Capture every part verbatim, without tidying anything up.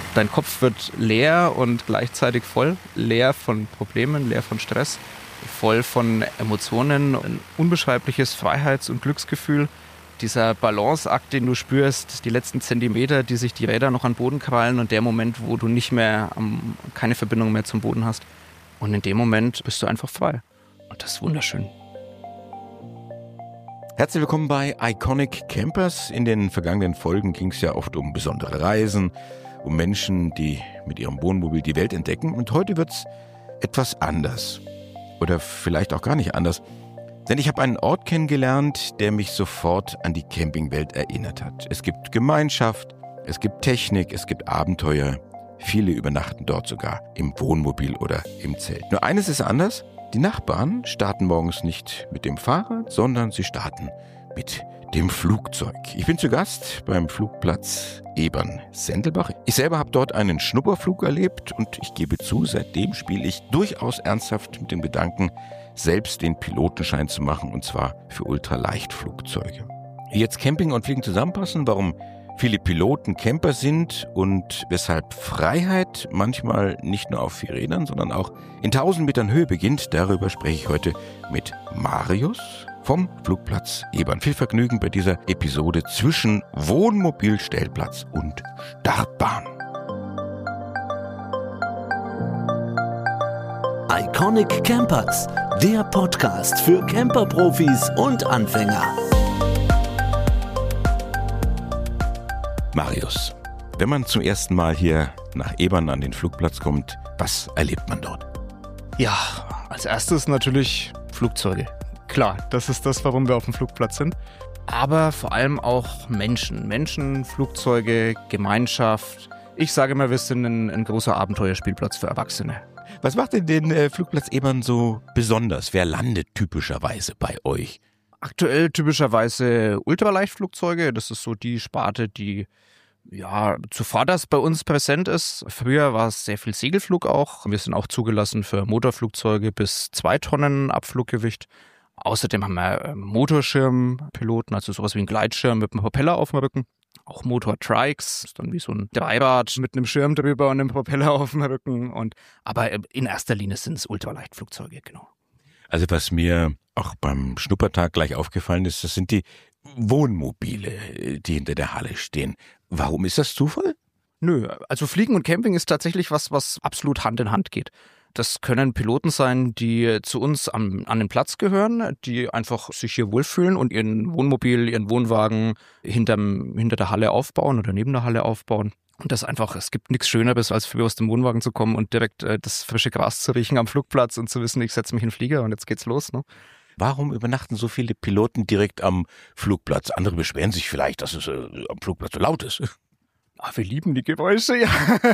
Dein Kopf wird leer und gleichzeitig voll. Leer von Problemen, leer von Stress, voll von Emotionen. Ein unbeschreibliches Freiheits- und Glücksgefühl. Dieser Balanceakt, den du spürst, die letzten Zentimeter, die sich die Räder noch an den Boden krallen und der Moment, wo du nicht mehr, am, keine Verbindung mehr zum Boden hast. Und in dem Moment bist du einfach frei. Und das ist wunderschön. Herzlich willkommen bei Iconic Campers. In den vergangenen Folgen ging es ja oft um besondere Reisen, um Menschen, die mit ihrem Wohnmobil die Welt entdecken. Und heute wird es etwas anders. Oder vielleicht auch gar nicht anders. Denn ich habe einen Ort kennengelernt, der mich sofort an die Campingwelt erinnert hat. Es gibt Gemeinschaft, es gibt Technik, es gibt Abenteuer. Viele übernachten dort sogar im Wohnmobil oder im Zelt. Nur eines ist anders. Die Nachbarn starten morgens nicht mit dem Fahrrad, sondern sie starten mit dem Flugzeug. Ich bin zu Gast beim Flugplatz Ebern-Sendelbach. Ich selber habe dort einen Schnupperflug erlebt und ich gebe zu, seitdem spiele ich durchaus ernsthaft mit dem Gedanken, selbst den Pilotenschein zu machen, und zwar für Ultraleichtflugzeuge. Wie jetzt Camping und Fliegen zusammenpassen, warum viele Piloten Camper sind und weshalb Freiheit manchmal nicht nur auf vier Rädern, sondern auch in tausend Metern Höhe beginnt, darüber spreche ich heute mit Marius vom Flugplatz Ebern. Viel Vergnügen bei dieser Episode zwischen Wohnmobilstellplatz und Startbahn. Iconic Campers, der Podcast für Camperprofis und Anfänger. Marius, wenn man zum ersten Mal hier nach Ebern an den Flugplatz kommt, was erlebt man dort? Ja, als erstes natürlich Flugzeuge. Klar, das ist das, warum wir auf dem Flugplatz sind. Aber vor allem auch Menschen. Menschen, Flugzeuge, Gemeinschaft. Ich sage immer, wir sind ein, ein großer Abenteuerspielplatz für Erwachsene. Was macht denn den äh, Flugplatz Ebern so besonders? Wer landet typischerweise bei euch? Aktuell typischerweise Ultraleichtflugzeuge. Das ist so die Sparte, die ja zuvorderst bei uns präsent ist. Früher war es sehr viel Segelflug auch. Wir sind auch zugelassen für Motorflugzeuge bis zwei Tonnen Abfluggewicht. Außerdem haben wir Motorschirmpiloten, also sowas wie ein Gleitschirm mit einem Propeller auf dem Rücken. Auch Motor-Trikes, ist dann wie so ein Dreirad mit einem Schirm drüber und einem Propeller auf dem Rücken. Und, aber in erster Linie sind es Ultraleichtflugzeuge, genau. Also was mir auch beim Schnuppertag gleich aufgefallen ist, das sind die Wohnmobile, die hinter der Halle stehen. Warum ist das Zufall? Nö, also Fliegen und Camping ist tatsächlich was, was absolut Hand in Hand geht. Das können Piloten sein, die zu uns am, an den Platz gehören, die einfach sich hier wohlfühlen und ihren Wohnmobil, ihren Wohnwagen hinterm, hinter der Halle aufbauen oder neben der Halle aufbauen. Und das einfach, es gibt nichts Schöneres, als früh aus dem Wohnwagen zu kommen und direkt äh, das frische Gras zu riechen am Flugplatz und zu wissen, ich setze mich in den Flieger und jetzt geht's los, ne? Warum übernachten so viele Piloten direkt am Flugplatz? Andere beschweren sich vielleicht, dass es äh, am Flugplatz so laut ist. Ach, wir lieben die Geräusche, ja.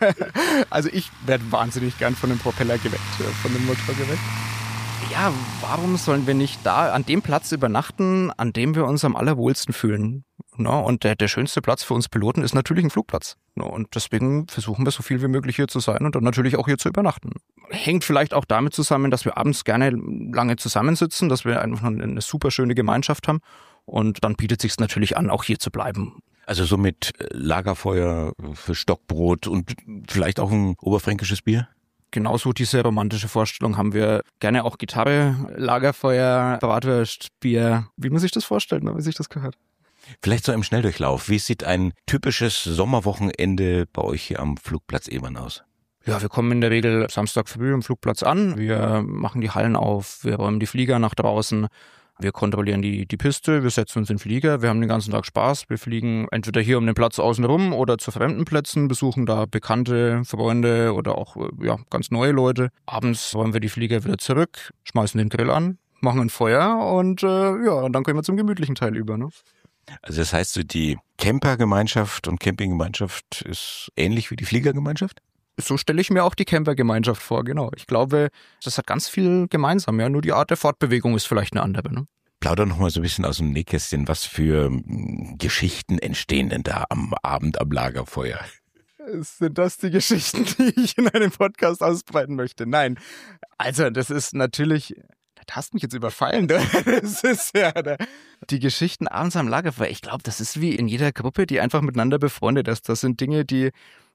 Also ich werde wahnsinnig gern von dem Propeller geweckt, von dem Motor geweckt. Ja, warum sollen wir nicht da an dem Platz übernachten, an dem wir uns am allerwohlsten fühlen? No, und der, der schönste Platz für uns Piloten ist natürlich ein Flugplatz. No, und deswegen versuchen wir so viel wie möglich hier zu sein und dann natürlich auch hier zu übernachten. Hängt vielleicht auch damit zusammen, dass wir abends gerne lange zusammensitzen, dass wir einfach eine super schöne Gemeinschaft haben. Und dann bietet es sich natürlich an, auch hier zu bleiben. Also so mit Lagerfeuer für Stockbrot und vielleicht auch ein oberfränkisches Bier? Genauso diese romantische Vorstellung haben wir. Gerne auch Gitarre, Lagerfeuer, Bratwurst, Bier. Wie man sich das vorstellt, wie sich das gehört. Vielleicht so im Schnelldurchlauf. Wie sieht ein typisches Sommerwochenende bei euch hier am Flugplatz Ebern aus? Ja, wir kommen in der Regel Samstag früh am Flugplatz an. Wir machen die Hallen auf, wir räumen die Flieger nach draußen. Wir kontrollieren die, die Piste, wir setzen uns in den Flieger, wir haben den ganzen Tag Spaß. Wir fliegen entweder hier um den Platz außen rum oder zu fremden Plätzen, besuchen da bekannte Freunde oder auch ja, ganz neue Leute. Abends räumen wir die Flieger wieder zurück, schmeißen den Grill an, machen ein Feuer und äh, ja, und dann können wir zum gemütlichen Teil über. Ne? Also das heißt, so die Campergemeinschaft und Campinggemeinschaft ist ähnlich wie die Fliegergemeinschaft? So stelle ich mir auch die Campergemeinschaft vor, genau. Ich glaube, das hat ganz viel gemeinsam, ja. Nur die Art der Fortbewegung ist vielleicht eine andere, ne? Plauder noch mal so ein bisschen aus dem Nähkästchen. Was für Geschichten entstehen denn da am Abend am Lagerfeuer? Sind das die Geschichten, die ich in einem Podcast ausbreiten möchte? Nein. Also, das ist natürlich... Du hast mich jetzt überfallen. Das ist ja die Geschichten abends am Lagerfeuer. Ich glaube, das ist wie in jeder Gruppe, die einfach miteinander befreundet ist. Das sind Dinge, die...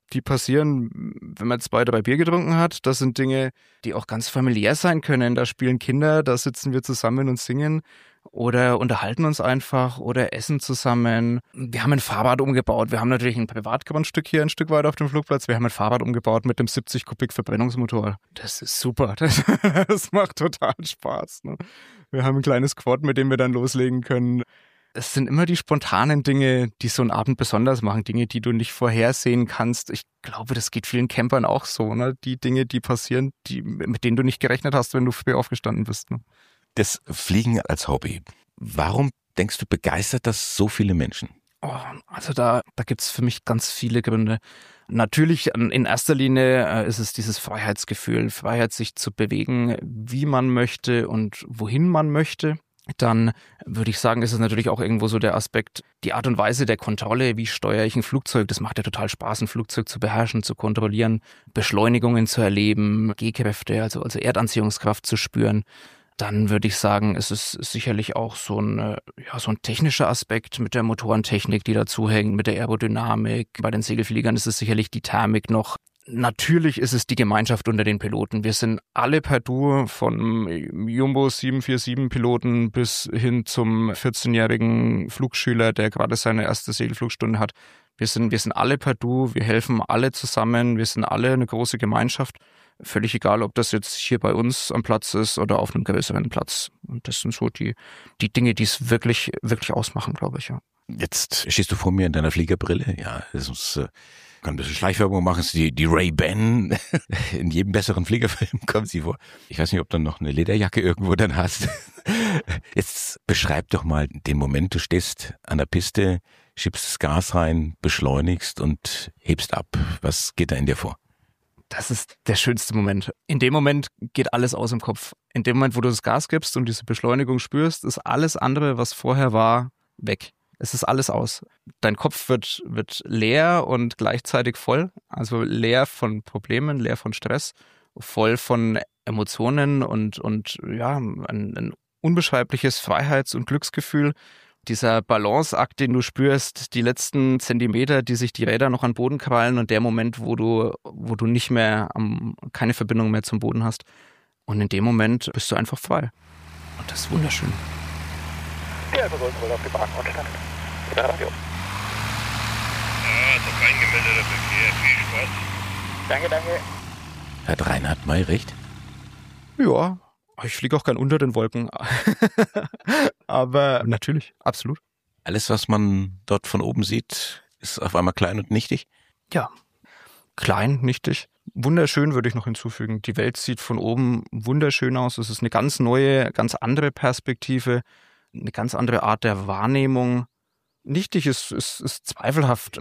die passieren, wenn man zwei, drei Bier getrunken hat. Das sind Dinge, die auch ganz familiär sein können. Da spielen Kinder, da sitzen wir zusammen und singen oder unterhalten uns einfach oder essen zusammen. Wir haben ein Fahrrad umgebaut. Wir haben natürlich ein Privatgrundstück hier ein Stück weit auf dem Flugplatz. Wir haben ein Fahrrad umgebaut mit dem siebzig Kubik Verbrennungsmotor. Das ist super. Das, das macht total Spaß. Ne? Wir haben ein kleines Quad, mit dem wir dann loslegen können. Es sind immer die spontanen Dinge, die so einen Abend besonders machen. Dinge, die du nicht vorhersehen kannst. Ich glaube, das geht vielen Campern auch so. Ne? Die Dinge, die passieren, die, mit denen du nicht gerechnet hast, wenn du früh aufgestanden bist. Ne? Das Fliegen als Hobby. Warum denkst du, begeistert das so viele Menschen? Oh, also da, da gibt's für mich ganz viele Gründe. Natürlich in erster Linie ist es dieses Freiheitsgefühl, Freiheit sich zu bewegen, wie man möchte und wohin man möchte. Dann würde ich sagen, ist es natürlich auch irgendwo so der Aspekt, die Art und Weise der Kontrolle, wie steuere ich ein Flugzeug, das macht ja total Spaß, ein Flugzeug zu beherrschen, zu kontrollieren, Beschleunigungen zu erleben, G-Kräfte, also, also Erdanziehungskraft zu spüren. Dann würde ich sagen, es ist sicherlich auch so ein, ja, so ein technischer Aspekt mit der Motorentechnik, die dazuhängt, mit der Aerodynamik. Bei den Segelfliegern ist es sicherlich die Thermik noch. Natürlich ist es die Gemeinschaft unter den Piloten. Wir sind alle per Du, vom Jumbo sieben vier sieben Piloten bis hin zum vierzehnjährigen Flugschüler, der gerade seine erste Segelflugstunde hat. Wir sind, wir sind alle per Du, wir helfen alle zusammen, wir sind alle eine große Gemeinschaft. Völlig egal, ob das jetzt hier bei uns am Platz ist oder auf einem größeren Platz. Und das sind so die, die Dinge, die es wirklich, wirklich ausmachen, glaube ich, ja. Jetzt stehst du vor mir in deiner Fliegerbrille. Ja, das ist, äh, kann ein bisschen Schleichwerbung machen. Das ist die, die Ray-Ban. In jedem besseren Fliegerfilm kommt sie vor. Ich weiß nicht, ob du noch eine Lederjacke irgendwo dann hast. Jetzt beschreib doch mal den Moment, du stehst an der Piste, schiebst das Gas rein, beschleunigst und hebst ab. Was geht da in dir vor? Das ist der schönste Moment. In dem Moment geht alles aus im Kopf. In dem Moment, wo du das Gas gibst und diese Beschleunigung spürst, ist alles andere, was vorher war, weg. Es ist alles aus. Dein Kopf wird, wird leer und gleichzeitig voll. Also leer von Problemen, leer von Stress, voll von Emotionen und, und ja, ein, ein unbeschreibliches Freiheits- und Glücksgefühl. Dieser Balanceakt, den du spürst, die letzten Zentimeter, die sich die Räder noch an den Boden krallen und der Moment, wo du, wo du nicht mehr, am, keine Verbindung mehr zum Boden hast. Und in dem Moment bist du einfach frei. Und das ist wunderschön. Ja, wir sollten wohl auf die Bahn und starten. Ja, Radio. Ja, ist doch kein gemeldeter Verkehr. Viel Spaß. Danke, danke. Hat Reinhard May recht? Ja, ich fliege auch gern unter den Wolken. Aber natürlich, absolut. Alles, was man dort von oben sieht, ist auf einmal klein und nichtig? Ja, klein, nichtig. Wunderschön würde ich noch hinzufügen. Die Welt sieht von oben wunderschön aus. Es ist eine ganz neue, ganz andere Perspektive, eine ganz andere Art der Wahrnehmung. Nichtig ist, ist, ist zweifelhaft.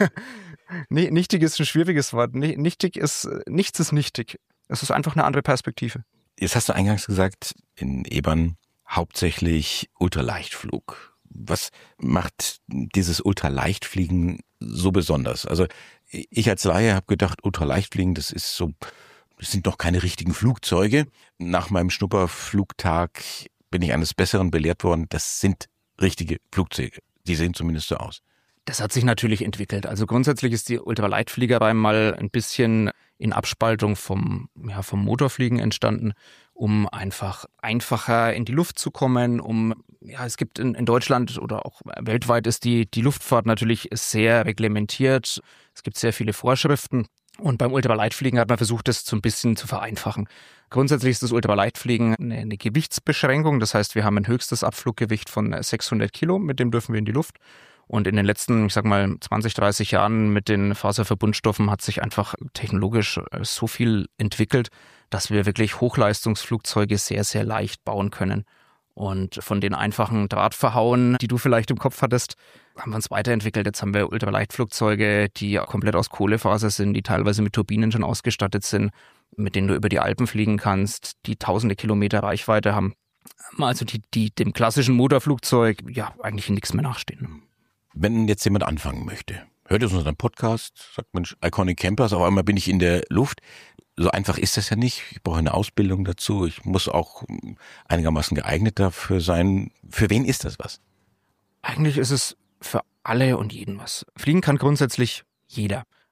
Nichtig ist ein schwieriges Wort. Nichtig ist, nichts ist nichtig. Es ist einfach eine andere Perspektive. Jetzt hast du eingangs gesagt, in Ebern hauptsächlich Ultraleichtflug. Was macht dieses Ultraleichtfliegen so besonders? Also ich als Laie habe gedacht, Ultraleichtfliegen, das ist so, das sind doch keine richtigen Flugzeuge. Nach meinem Schnupperflugtag bin ich eines Besseren belehrt worden, das sind richtige Flugzeuge. Die sehen zumindest so aus. Das hat sich natürlich entwickelt. Also grundsätzlich ist die Ultraleichtfliegerei mal ein bisschen in Abspaltung vom, ja, vom Motorfliegen entstanden, um einfach einfacher in die Luft zu kommen. Um, ja, es gibt in, in Deutschland oder auch weltweit ist die, die Luftfahrt natürlich sehr reglementiert. Es gibt sehr viele Vorschriften. Und beim Ultraleichtfliegen hat man versucht, das so ein bisschen zu vereinfachen. Grundsätzlich ist das Ultraleichtfliegen eine, eine Gewichtsbeschränkung. Das heißt, wir haben ein höchstes Abfluggewicht von sechshundert Kilo, mit dem dürfen wir in die Luft. Und in den letzten, ich sag mal, zwanzig, dreißig Jahren mit den Faserverbundstoffen hat sich einfach technologisch so viel entwickelt, dass wir wirklich Hochleistungsflugzeuge sehr, sehr leicht bauen können. Und von den einfachen Drahtverhauen, die du vielleicht im Kopf hattest, haben wir uns weiterentwickelt. Jetzt haben wir Ultraleichtflugzeuge, die komplett aus Kohlefaser sind, die teilweise mit Turbinen schon ausgestattet sind, mit denen du über die Alpen fliegen kannst, die tausende Kilometer Reichweite haben. Also die, die dem klassischen Motorflugzeug ja eigentlich in nichts mehr nachstehen. Wenn jetzt jemand anfangen möchte, hört jetzt unseren Podcast, sagt Mensch, Iconic Campers, auf einmal bin ich in der Luft. So einfach ist das ja nicht. Ich brauche eine Ausbildung dazu. Ich muss auch einigermaßen geeignet dafür sein. Für wen ist das was? Eigentlich ist es für alle und jeden was. Fliegen kann grundsätzlich jeder.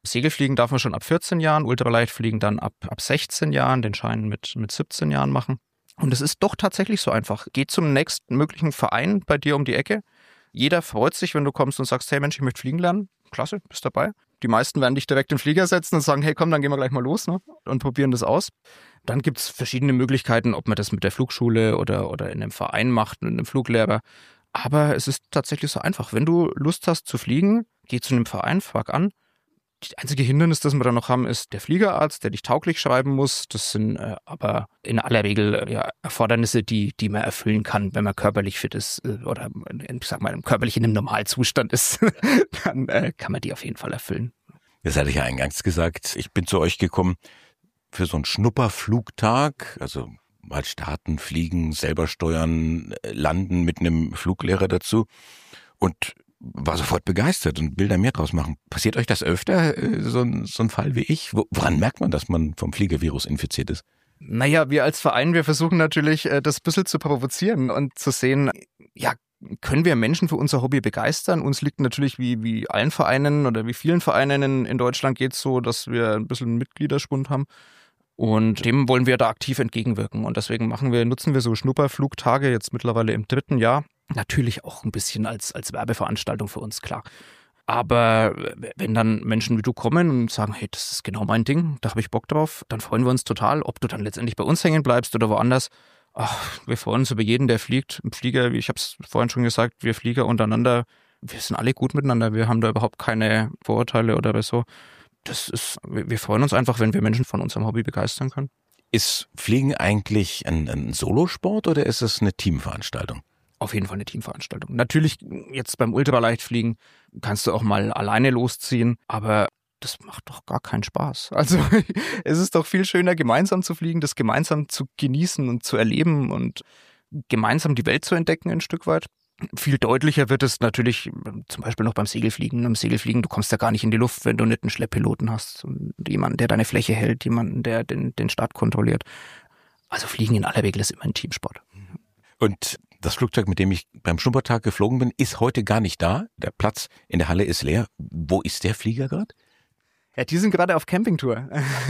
Segelfliegen darf man schon ab vierzehn Jahren, Ultraleichtfliegen dann ab, ab sechzehn Jahren, den Schein mit, mit siebzehn Jahren machen. Und es ist doch tatsächlich so einfach. Geh zum nächsten möglichen Verein bei dir um die Ecke. Jeder freut sich, wenn du kommst und sagst, hey Mensch, ich möchte fliegen lernen. Klasse, bist dabei. Die meisten werden dich direkt in den Flieger setzen und sagen, hey komm, dann gehen wir gleich mal los, ne? Und probieren das aus. Dann gibt es verschiedene Möglichkeiten, ob man das mit der Flugschule oder, oder in einem Verein macht, mit einem Fluglehrer. Aber es ist tatsächlich so einfach. Wenn du Lust hast zu fliegen, geh zu einem Verein, frag an. Das einzige Hindernis, das wir da noch haben, ist der Fliegerarzt, der dich tauglich schreiben muss. Das sind äh, aber in aller Regel äh, ja, Erfordernisse, die, die man erfüllen kann, wenn man körperlich fit ist äh, oder ich sag mal, körperlich in einem Normalzustand ist. Dann äh, kann man die auf jeden Fall erfüllen. Das hatte ich ja eingangs gesagt. Ich bin zu euch gekommen für so einen Schnupperflugtag, also mal starten, fliegen, selber steuern, landen mit einem Fluglehrer dazu und war sofort begeistert und will da mehr draus machen. Passiert euch das öfter, so ein, so ein Fall wie ich? Woran merkt man, dass man vom Fliegervirus infiziert ist? Naja, wir als Verein, wir versuchen natürlich, das ein bisschen zu provozieren und zu sehen, ja, können wir Menschen für unser Hobby begeistern? Uns liegt natürlich wie, wie allen Vereinen oder wie vielen Vereinen in, in Deutschland geht es so, dass wir ein bisschen einen Mitgliederschwund haben. Und dem wollen wir da aktiv entgegenwirken. Und deswegen machen wir, nutzen wir so Schnupperflugtage jetzt mittlerweile im dritten Jahr. Natürlich auch ein bisschen als, als Werbeveranstaltung für uns, klar. Aber wenn dann Menschen wie du kommen und sagen, hey, das ist genau mein Ding, da habe ich Bock drauf, dann freuen wir uns total. Ob du dann letztendlich bei uns hängen bleibst oder woanders. Ach, wir freuen uns über jeden, der fliegt. Im Flieger, wie ich habe es vorhin schon gesagt, wir Flieger untereinander, wir sind alle gut miteinander. Wir haben da überhaupt keine Vorurteile oder so. Das ist, wir freuen uns einfach, wenn wir Menschen von unserem Hobby begeistern können. Ist Fliegen eigentlich ein, ein Solosport oder ist es eine Teamveranstaltung? Auf jeden Fall eine Teamveranstaltung. Natürlich, jetzt beim Ultraleichtfliegen kannst du auch mal alleine losziehen, aber das macht doch gar keinen Spaß. Also es ist doch viel schöner, gemeinsam zu fliegen, das gemeinsam zu genießen und zu erleben und gemeinsam die Welt zu entdecken ein Stück weit. Viel deutlicher wird es natürlich zum Beispiel noch beim Segelfliegen. Beim Segelfliegen, du kommst ja gar nicht in die Luft, wenn du nicht einen Schlepppiloten hast. Und jemanden, der deine Fläche hält, jemanden, der den, den Start kontrolliert. Also Fliegen in aller Regel ist immer ein Teamsport. Und das Flugzeug, mit dem ich beim Schnuppertag geflogen bin, ist heute gar nicht da. Der Platz in der Halle ist leer. Wo ist der Flieger gerade? Ja, die sind gerade auf Campingtour.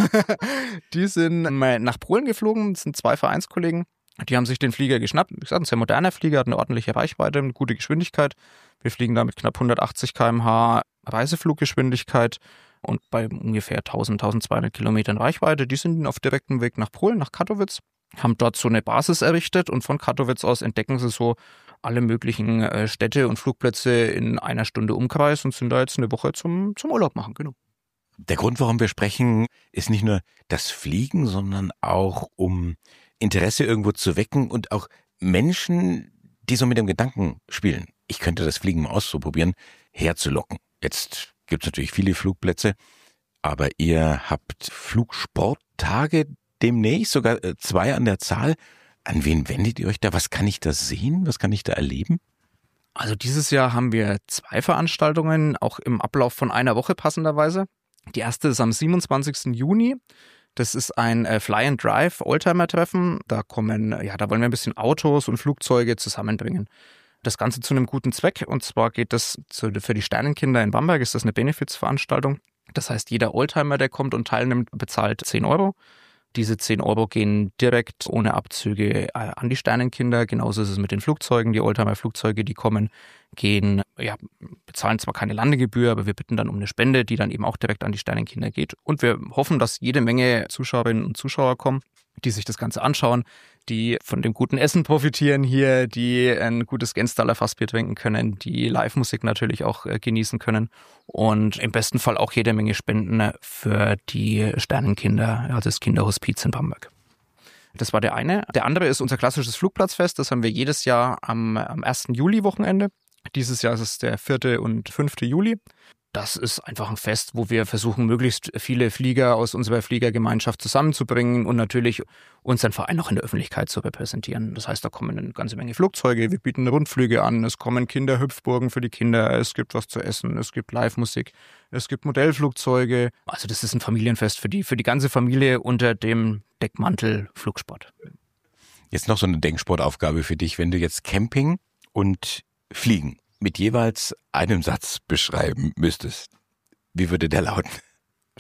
Die sind nach Polen geflogen, das sind zwei Vereinskollegen. Die haben sich den Flieger geschnappt. Wie gesagt, ein sehr moderner Flieger, hat eine ordentliche Reichweite, eine gute Geschwindigkeit. Wir fliegen da mit knapp hundertachtzig Kilometer pro Stunde Reisefluggeschwindigkeit und bei ungefähr tausend, tausendzweihundert Kilometern Reichweite. Die sind auf direktem Weg nach Polen, nach Katowice, haben dort so eine Basis errichtet und von Katowice aus entdecken sie so alle möglichen Städte und Flugplätze in einer Stunde Umkreis und sind da jetzt eine Woche zum, zum Urlaub machen, genau. Der Grund, warum wir sprechen, ist nicht nur das Fliegen, sondern auch um Interesse irgendwo zu wecken und auch Menschen, die so mit dem Gedanken spielen, ich könnte das Fliegen mal ausprobieren, herzulocken. Jetzt gibt es natürlich viele Flugplätze, aber ihr habt Flugsporttage demnächst, sogar zwei an der Zahl. An wen wendet ihr euch da? Was kann ich da sehen? Was kann ich da erleben? Also dieses Jahr haben wir zwei Veranstaltungen, auch im Ablauf von einer Woche passenderweise. Die erste ist am siebenundzwanzigsten Juni. Das ist ein äh, Fly and Drive Oldtimer-Treffen. Da kommen, ja, da wollen wir ein bisschen Autos und Flugzeuge zusammenbringen. Das Ganze zu einem guten Zweck. Und zwar geht das zu, für die Sternenkinder in Bamberg, ist das eine Benefizveranstaltung. Das heißt, jeder Oldtimer, der kommt und teilnimmt, bezahlt zehn Euro. Diese zehn Euro gehen direkt ohne Abzüge äh, an die Sternenkinder. Genauso ist es mit den Flugzeugen. Die Oldtimer-Flugzeuge, die kommen, gehen, ja, bezahlen zwar keine Landegebühr, aber wir bitten dann um eine Spende, die dann eben auch direkt an die Sternenkinder geht. Und wir hoffen, dass jede Menge Zuschauerinnen und Zuschauer kommen, die sich das Ganze anschauen, die von dem guten Essen profitieren hier, die ein gutes Genstaler Fassbier trinken können, die Live-Musik natürlich auch äh, genießen können und im besten Fall auch jede Menge Spenden für die Sternenkinder, also das Kinderhospiz in Bamberg. Das war der eine. Der andere ist unser klassisches Flugplatzfest. Das haben wir jedes Jahr am, am ersten Juli-Wochenende. Dieses Jahr ist es der vierte und fünfte Juli. Das ist einfach ein Fest, wo wir versuchen, möglichst viele Flieger aus unserer Fliegergemeinschaft zusammenzubringen und natürlich unseren Verein auch in der Öffentlichkeit zu repräsentieren. Das heißt, da kommen eine ganze Menge Flugzeuge, wir bieten Rundflüge an, es kommen Kinderhüpfburgen für die Kinder, es gibt was zu essen, es gibt Live-Musik, es gibt Modellflugzeuge. Also das ist ein Familienfest für die, für die ganze Familie unter dem Deckmantel Flugsport. Jetzt noch so eine Denksportaufgabe für dich, wenn du jetzt Camping und Fliegen mit jeweils einem Satz beschreiben müsstest. Wie würde der lauten?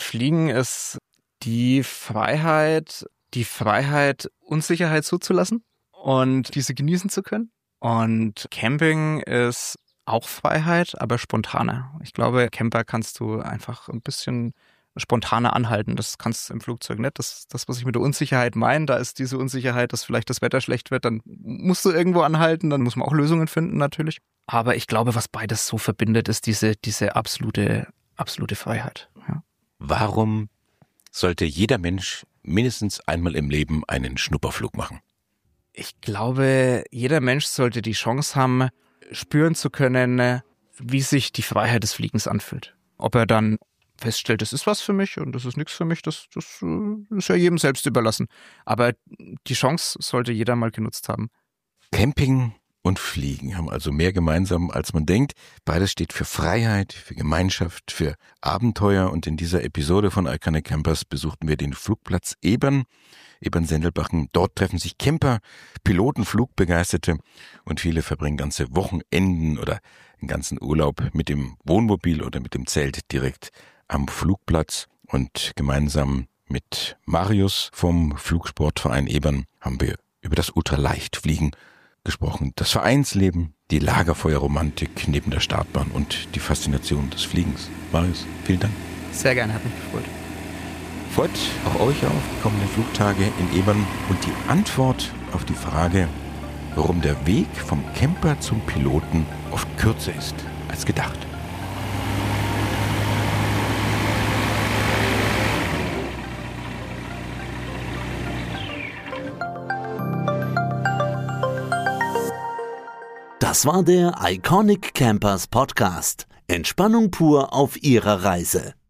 Fliegen ist die Freiheit, die Freiheit, Unsicherheit zuzulassen und diese genießen zu können. Und Camping ist auch Freiheit, aber spontaner. Ich glaube, Camper kannst du einfach ein bisschen spontaner anhalten. Das kannst du im Flugzeug nicht. Das, das, was ich mit der Unsicherheit meine, da ist diese Unsicherheit, dass vielleicht das Wetter schlecht wird, dann musst du irgendwo anhalten, dann muss man auch Lösungen finden natürlich. Aber ich glaube, was beides so verbindet, ist diese, diese absolute, absolute Freiheit. Ja. Warum sollte jeder Mensch mindestens einmal im Leben einen Schnupperflug machen? Ich glaube, jeder Mensch sollte die Chance haben, spüren zu können, wie sich die Freiheit des Fliegens anfühlt. Ob er dann feststellt, das ist was für mich und das ist nichts für mich, das, das ist ja jedem selbst überlassen. Aber die Chance sollte jeder mal genutzt haben. Camping und Fliegen haben also mehr gemeinsam, als man denkt. Beides steht für Freiheit, für Gemeinschaft, für Abenteuer. Und in dieser Episode von Iconic Campers besuchten wir den Flugplatz Ebern, Ebern-Sendelbachen. Dort treffen sich Camper, Piloten, Flugbegeisterte und viele verbringen ganze Wochenenden oder einen ganzen Urlaub mit dem Wohnmobil oder mit dem Zelt direkt am Flugplatz. Und gemeinsam mit Marius vom Flugsportverein Ebern haben wir über das Ultraleichtfliegen gesprochen. Das Vereinsleben, die Lagerfeuerromantik neben der Startbahn und die Faszination des Fliegens. Marius, vielen Dank. Sehr gerne, hat mich gefreut. Freut auch euch auf die kommenden Flugtage in Ebern und die Antwort auf die Frage, warum der Weg vom Camper zum Piloten oft kürzer ist als gedacht. Das war der Iconic Campers Podcast. Entspannung pur auf Ihrer Reise.